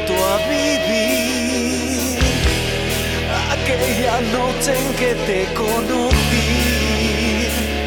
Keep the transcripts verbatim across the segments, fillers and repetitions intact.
vuelto a vivir aquella noche en que te conocí.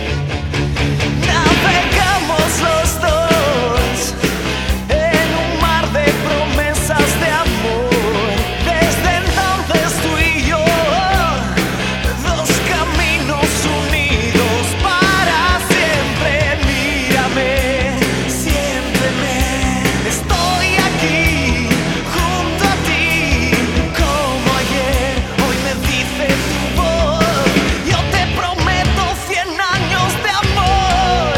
Navegamos los dos en un mar de promesas de amor. Desde entonces tú y yo, dos caminos unidos para siempre. Mírame, siénteme, estoy aquí junto a ti como ayer. Hoy me dice tu voz, yo te prometo cien años de amor.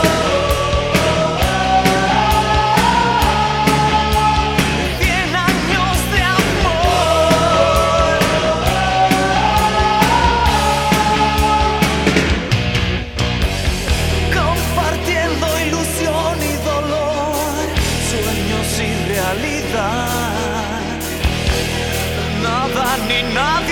Cien años de amor. Compartiendo ilusión y dolor, sueños y realidad. Nada ni nada